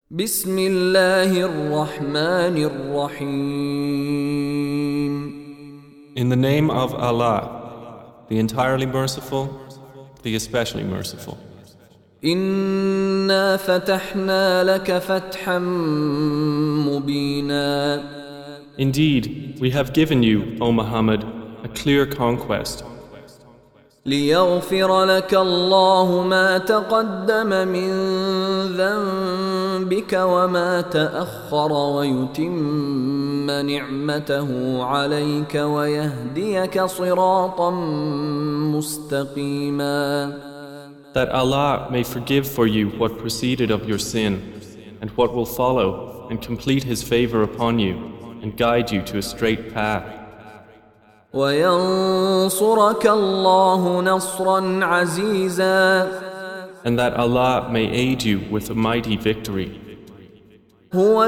بسم الله الرحمن الرحيم. In the name of Allah, the entirely merciful, the especially merciful. إنا فتحنا لك فتحا مبينا. Indeed, we have given you, O Muhammad, a clear conquest, ليغفر لك الله ما تقدم من ذنبك وما تأخر ويتم نعمته عليك ويهديك صراطا مستقيما. that Allah may forgive for you what preceded of your sin and what will follow, and complete His favor upon you and guide you to a straight path. وينصرك الله نصرا عزيزا. And that Allah may aid you with a mighty victory. هو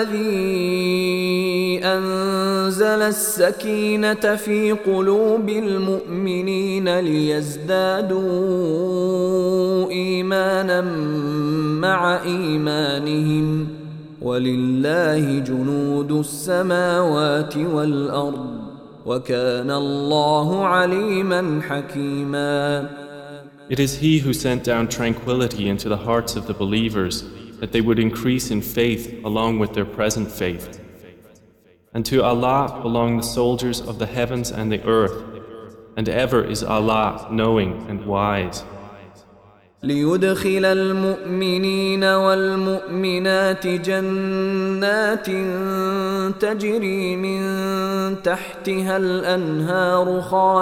الذي أنزل السكينة في قلوب المؤمنين ليزدادوا إيمانا مع إيمانهم ولله جنود السماوات والأرض وَكَانَ اللَّهُ عَلِيمًا حَكِيمًا. It is He who sent down tranquility into the hearts of the believers, that they would increase in faith along with their present faith. And to Allah belong the soldiers of the heavens and the earth, and ever is Allah knowing and wise. ليدخل المؤمنين والمؤمنات جنات تجري من تحتها الأنهار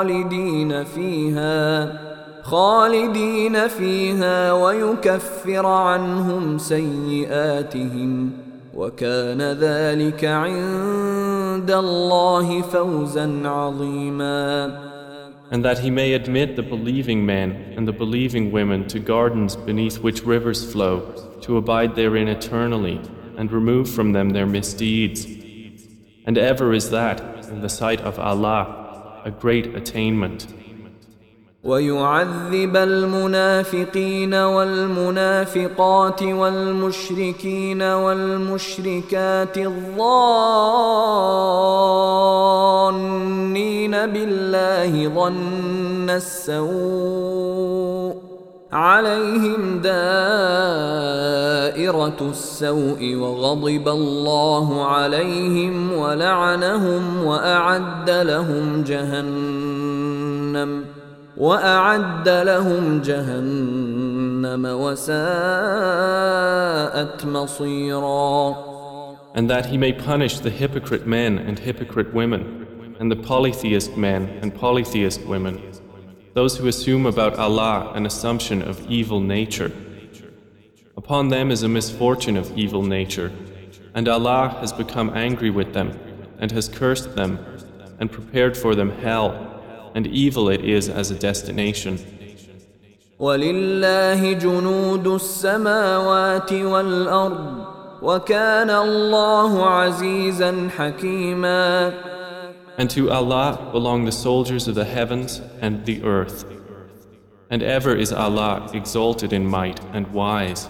خالدين فيها ويكفر عنهم سيئاتهم وكان ذلك عند الله فوزا عظيما. And that He may admit the believing men and the believing women to gardens beneath which rivers flow, to abide therein eternally, and remove from them their misdeeds. And ever is that, in the sight of Allah, a great attainment. وَيُعَذِّبَ الْمُنَافِقِينَ وَالْمُنَافِقَاتِ وَالْمُشْرِكِينَ وَالْمُشْرِكَاتِ الظَّانِّينَ بِاللَّهِ ظَنَّ السَّوْءِ عَلَيْهِمْ دَائِرَةُ السَّوْءِ وَغَضِبَ اللَّهُ عَلَيْهِمْ وَلَعَنَهُمْ وأعد لهم جهنم وساءت مصيرا. And that He may punish the hypocrite men and hypocrite women, and the polytheist men and polytheist women, those who assume about Allah an assumption of evil nature. Upon them is a misfortune of evil nature, and Allah has become angry with them, and has cursed them, and prepared for them hell, and evil it is as a destination. وَلِلَّهِ جُنُودُ السَّمَاوَاتِ وَالْأَرْضِ وَكَانَ اللَّهُ عَزِيزًا حَكِيمًا. And to Allah belong the soldiers of the heavens and the earth. And ever is Allah exalted in might and wise.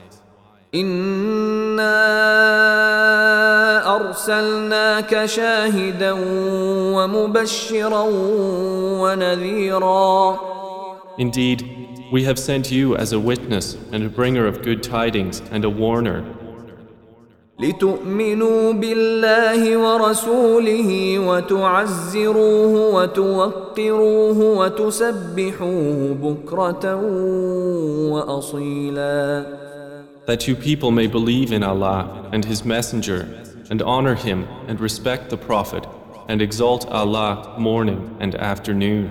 إِنَّا أَرْسَلْنَاكَ شَاهِدًا وَمُبَشِّرًا وَنَذِيرًا. Indeed, we have sent you as a witness and a bringer of good tidings and a warner. لِتُؤْمِنُوا بِاللَّهِ وَرَسُولِهِ وَتُعَزِّرُوهُ وَتُوَقِّرُوهُ وَتُسَبِّحُوهُ بُكْرَةً وَأَصِيلًا. That you people may believe in Allah and His Messenger, and honor Him and respect the Prophet, and exalt Allah morning and afternoon.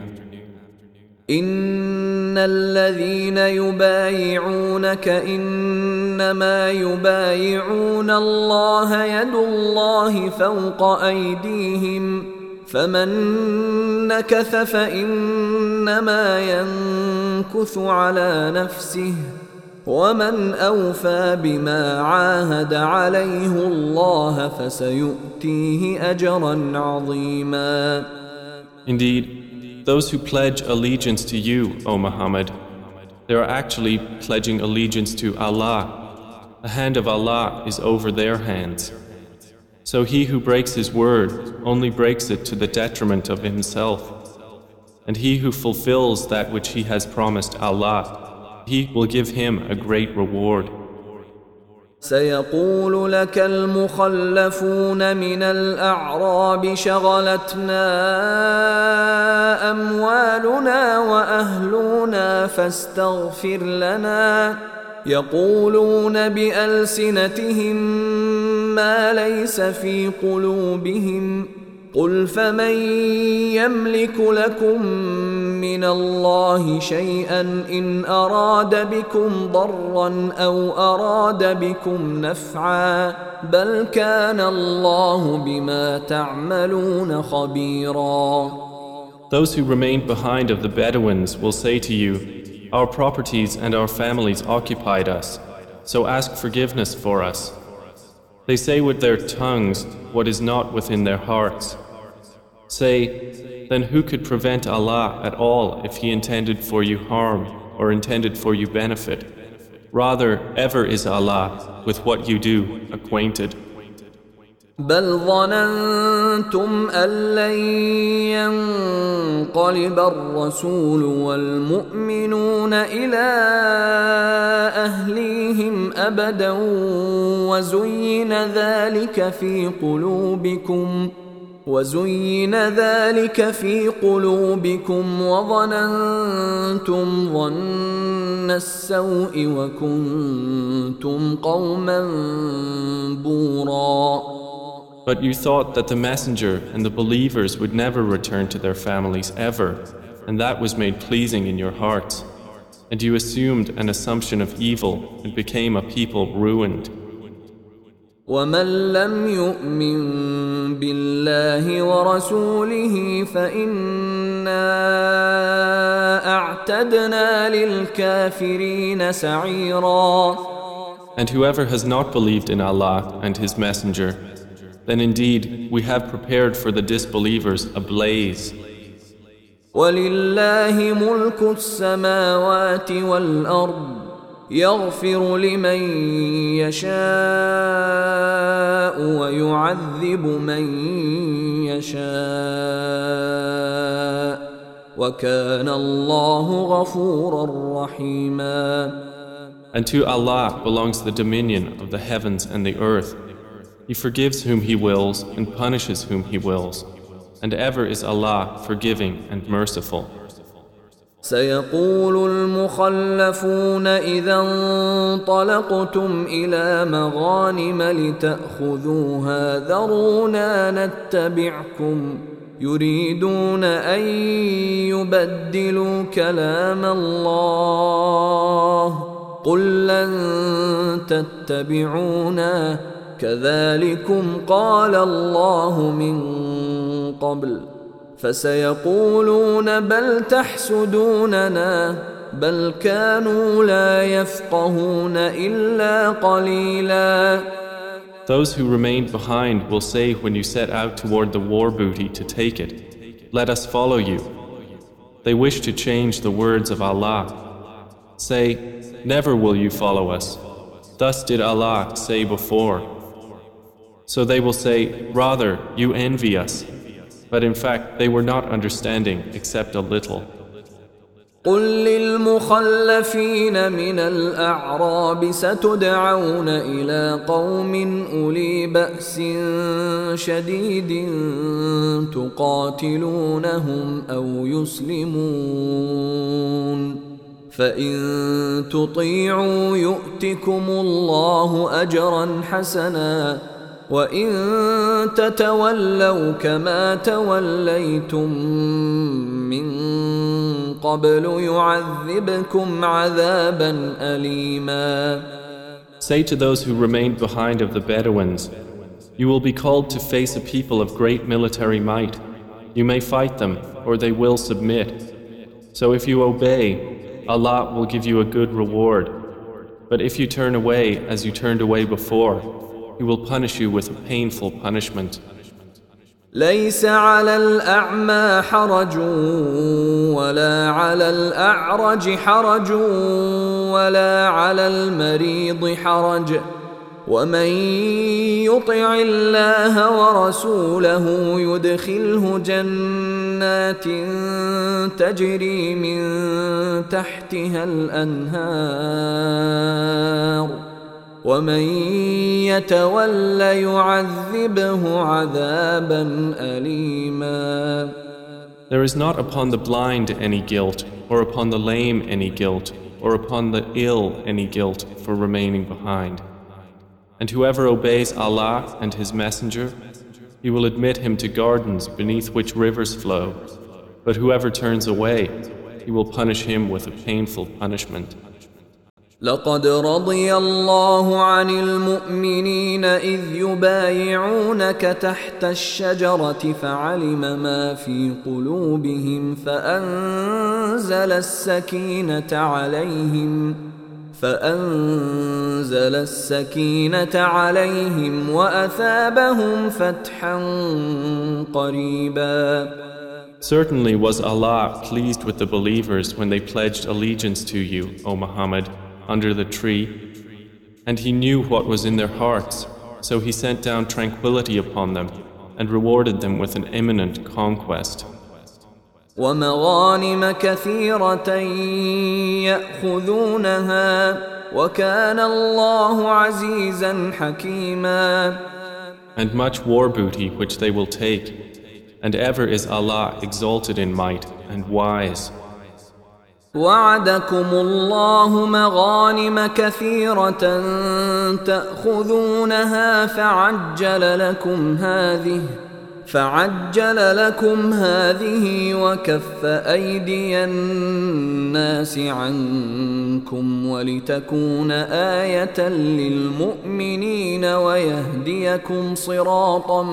إن الذين يبايعونك إنما يبايعون الله يد الله فوق أيديهم فمن نكث فإنما ينكث على نفسه ومن أوفى بما عاهد عليه الله فسيؤتيه أجرا عظيما. Indeed, those who pledge allegiance to you, O Muhammad, they are actually pledging allegiance to Allah. The hand of Allah is over their hands. So he who breaks his word only breaks it to the detriment of himself. And he who fulfills that which he has promised Allah, he will give him a great reward. سيقول لك المخلفون من الأعراب شغلتنا أموالنا وأهلنا فاستغفر لنا يقولون بألسنتهم ما ليس في قلوبهم قل فمن يملك لكم من الله شيئا إن أراد بكم ضرا أو أراد بكم نفعا بل كان الله بما تعملون خبيرا. Those who remained behind of the Bedouins will say to you, our properties and our families occupied us, so ask forgiveness for us. They say with their tongues what is not within their hearts. Say, then who could prevent Allah at all if He intended for you harm or intended for you benefit? Rather, ever is Allah with what you do acquainted. بل ظننتم أن لن ينقلب الرسول والمؤمنون إلى أهليهم أبدا وزين ذلك في قلوبكم وظننتم ظن السوء وكنتم قوما بورا. But you thought that the messenger and the believers would never return to their families ever, and that was made pleasing in your hearts. And you assumed an assumption of evil and became a people ruined. وَمَن لَّمْ يُؤْمِن بِاللَّهِ وَرَسُولِهِ فَإِنَّا أَعْتَدْنَا لِلْكَافِرِينَ سَعِيرًا. And whoever has not believed in Allah and His Messenger, then indeed we have prepared for the disbelievers a blaze. وَلِلَّهِ مُلْكُ السَّمَاوَاتِ وَالْأَرْضِ يَغْفِرُ لِمَن يَشَاءُ وَيُعَذِّبُ مَن يَشَاءُ وَكَانَ اللَّهُ غَفُورًا رَّحِيمًا. And to Allah belongs the dominion of the heavens and the earth. He forgives whom He wills and punishes whom He wills. And ever is Allah forgiving and merciful. سيقول المخلفون إذا انطلقتم إلى مغانم لتأخذوها ذرونا نتبعكم يريدون أن يبدلوا كلام الله قل لن تتبعونا كذلكم قال الله من قبل فسيقولون بل تحسدوننا بل كانوا لا يفقهون إلا قليلا. Those who remained behind will say when you set out toward the war booty to take it, let us follow you. They wish to change the words of Allah. Say, never will you follow us. Thus did Allah say before. So they will say, rather, you envy us. But in fact, they were not understanding except a little. قل للمخلفين من الأعراب ستدعون إلى قوم أولي بأس شديد تقاتلونهم أو يسلمون فإن تطيعوا يؤتكم الله أجرا حسنا وإن تتولوا كما توليتم من قبل يعذبكم عذابا أليما. Say to those who remained behind of the Bedouins, you will be called to face a people of great military might. You may fight them, or they will submit. So if you obey, Allah will give you a good reward. But if you turn away as you turned away before, He will punish you with a painful punishment. ليس على الأعمى حرج ولا على الأعرج حرج ولا على المريض حرج ومن يطع الله ورسوله يدخله جنات تجري من تحتها الأنهار ومن يتول يعذبه عذابا أليما. There is not upon the blind any guilt, or upon the lame any guilt, or upon the ill any guilt for remaining behind. And whoever obeys Allah and His Messenger, He will admit him to gardens beneath which rivers flow. But whoever turns away, He will punish him with a painful punishment. لقد رضي الله عن المؤمنين إذ يبايعونك تحت الشجرة فعلم ما في قلوبهم فأنزل السكينة عليهم وأثابهم فتحا قريبا. Certainly was Allah pleased with the believers when they pledged allegiance to you, O Muhammad, under the tree, and He knew what was in their hearts, so He sent down tranquility upon them and rewarded them with an imminent conquest. وَمَغَانِمَ كَثِيرَةً يَأْخُذُونَهَا وَكَانَ اللَّهُ عَزِيزًا حَكِيمًا. And much war booty which they will take, and ever is Allah exalted in might and wise. وعدكم الله مغانم كثيرة تأخذونها فعجل لكم هذه وكف أيدي الناس عنكم ولتكون آية للمؤمنين ويهديكم صراطا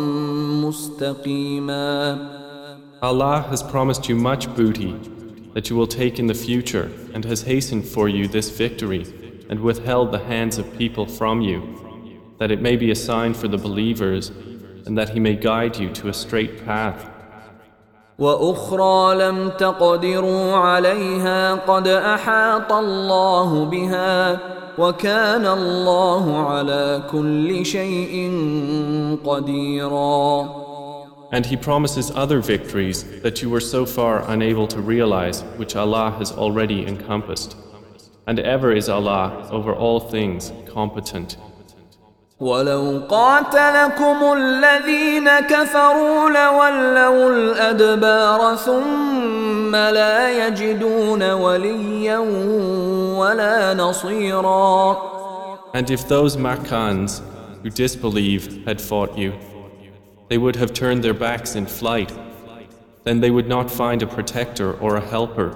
مستقيما. Allah has promised you much booty that you will take in the future, and has hastened for you this victory, and withheld the hands of people from you, that it may be a sign for the believers, and that He may guide you to a straight path. وَأُخْرَى لَمْ تَقْدِرُوا عَلَيْهَا قَدْ أَحَاطَ اللَّهُ بِهَا وَكَانَ اللَّهُ عَلَى كُلِّ شَيْءٍ قَدِيرًا. And He promises other victories that you were so far unable to realize, which Allah has already encompassed. And ever is Allah over all things competent. وَلَوْ قَاتَلَكُمُ الَّذِينَ كَفَرُوا لَوَلَّوُا الْأَدْبَارَ ثُمَّ لَا يَجِدُونَ وَلِيًّا وَلَا نَصِيرًا. And if those Makkans who disbelieve had fought you, they would have turned their backs in flight, then they would not find a protector or a helper.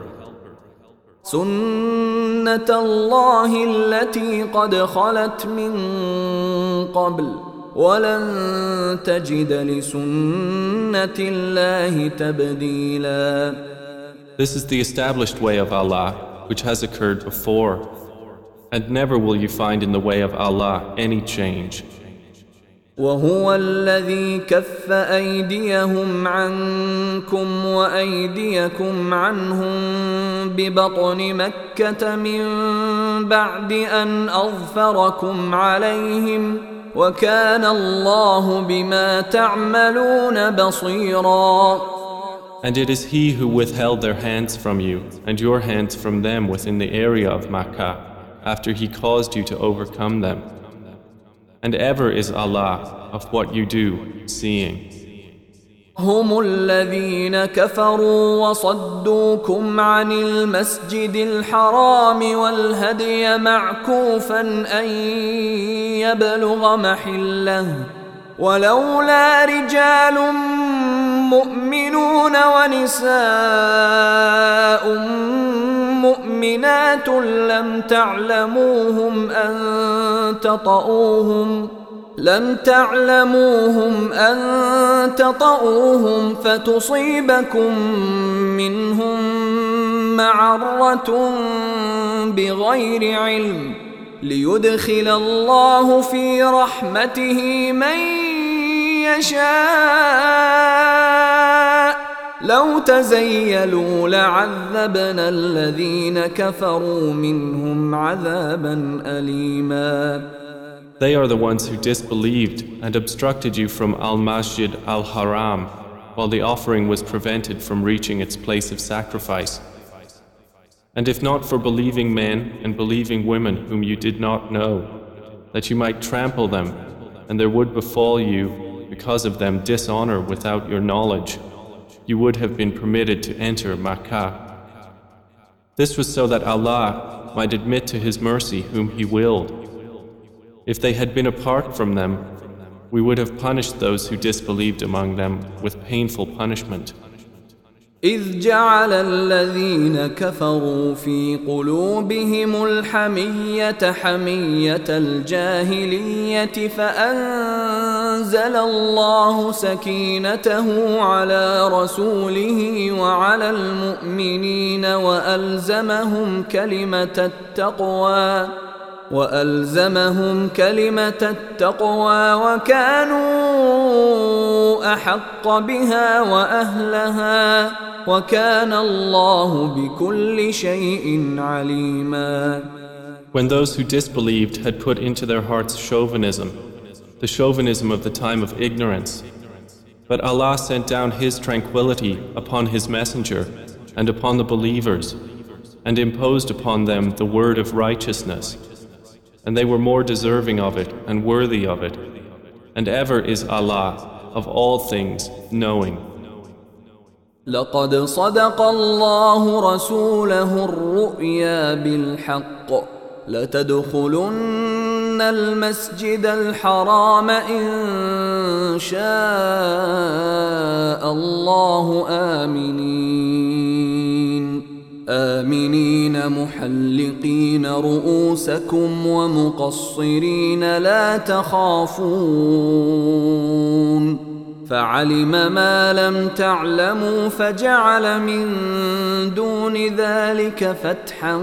سُنَّةَ اللَّهِ الَّتِي قَدْ خَلَتْ مِن قَبْلُ وَلَن تَجِدَ لِسُنَّةِ اللَّهِ تَبْدِيلًا. This is the established way of Allah, which has occurred before, and never will you find in the way of Allah any change. وهو الذي كف أيديهم عنكم وأيديكم عنهم ببطن مكة من بعد أن أظفركم عليهم وكان الله بما تعملون بصيرا. And it is He who withheld their hands from you and your hands from them within the area of Makkah after He caused you to overcome them. And ever is Allah of what you do seeing. هم الذين كفروا وصدوكم عن المسجد الحرام والهدي معكوفا أن يبلغ محله ولولا رجال مؤمنون ونساء مؤمنات لم تعلموهم أن تطؤوهم فتصيبكم منهم معرة بغير علم ليدخل الله في رحمته من يشاء لو تزيلوا لعذبنا الذين كفروا منهم عذابا أليما. They are the ones who disbelieved and obstructed you from Al-Masjid Al-Haram while the offering was prevented from reaching its place of sacrifice. And if not for believing men and believing women whom you did not know, that you might trample them, and there would befall you because of them dishonor without your knowledge, you would have been permitted to enter Makkah. This was so that Allah might admit to His mercy whom He willed. If they had been apart from them, we would have punished those who disbelieved among them with painful punishment. إذ جعل الذين كفروا في قلوبهم الحمية حمية الجاهلية فأنزل الله سكينته على رسوله وعلى المؤمنين وألزمهم كلمة التقوى وكانوا أحق بها وأهلها وكان الله بكل شيء عليما. When those who disbelieved had put into their hearts chauvinism, the chauvinism of the time of ignorance, but Allah sent down His tranquility upon His messenger and upon the believers and imposed upon them the word of righteousness. And they were more deserving of it and worthy of it. And ever is Allah of all things knowing. لقد صدق الله رسوله الرؤيا بالحق لتدخلن المسجد الحرام إن شاء الله آمنين محلقين رؤوسكم ومقصرين لا تخافون فعلم ما لم تعلموا فجعل من دون ذلك فتحا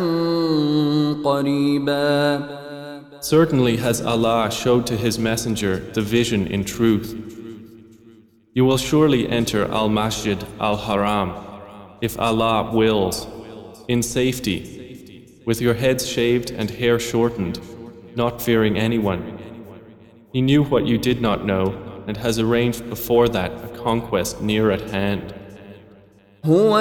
قريبا. Certainly has Allah showed to His messenger the vision in truth. You will surely enter Al-Masjid Al-Haram, if Allah wills, in safety, with your heads shaved and hair shortened, not fearing anyone. He knew what you did not know and has arranged before that a conquest near at hand. هو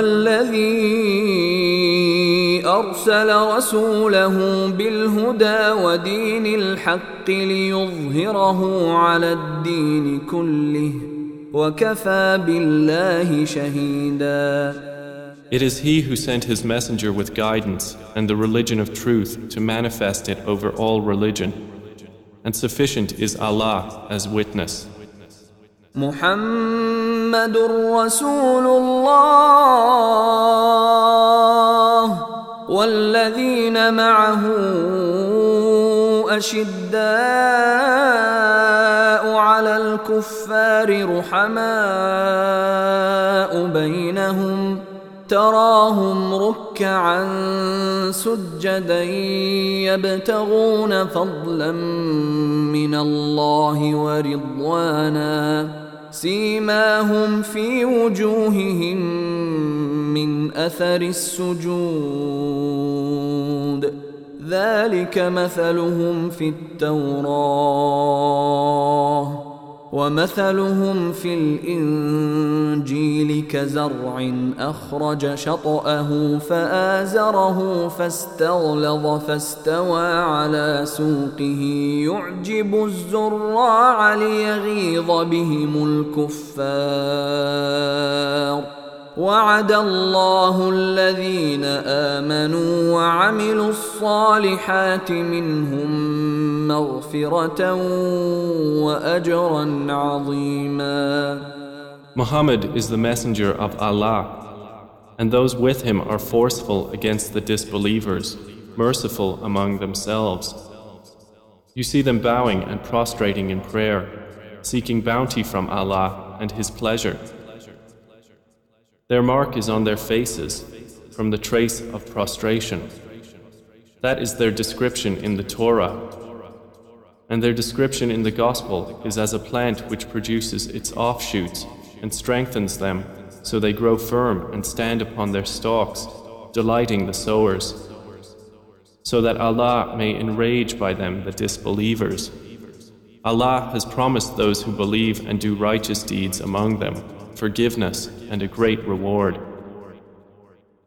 الذي أرسل رسوله بالهدى ودين الحق ليظهره على الدين كله وكفى بالله شهيدا. It is He who sent His messenger with guidance and the religion of truth to manifest it over all religion, and sufficient is Allah as witness. محمد رسول الله والذين معه أشداء على الكفار رحماء بينهم تراهم ركعا سجدا يبتغون فضلا من الله ورضوانا سيماهم في وجوههم من أثر السجود ذلك مثلهم في التوراة ومثلهم في الإنجيل كزرع أخرج شطأه فآزره فاستغلظ فاستوى على سوقه يعجب الزراع ليغيظ بهم الكفار وعد الله الذين آمنوا وعملوا الصالحات منهم مغفرة وأجرا عظيما. Muhammad is the messenger of Allah, and those with him are forceful against the disbelievers, merciful among themselves. You see them bowing and prostrating in prayer, seeking bounty from Allah and His pleasure. Their mark is on their faces, from the trace of prostration. That is their description in the Torah. And their description in the Gospel is as a plant which produces its offshoots and strengthens them so they grow firm and stand upon their stalks, delighting the sowers, so that Allah may enrage by them the disbelievers. Allah has promised those who believe and do righteous deeds among them forgiveness and a great reward.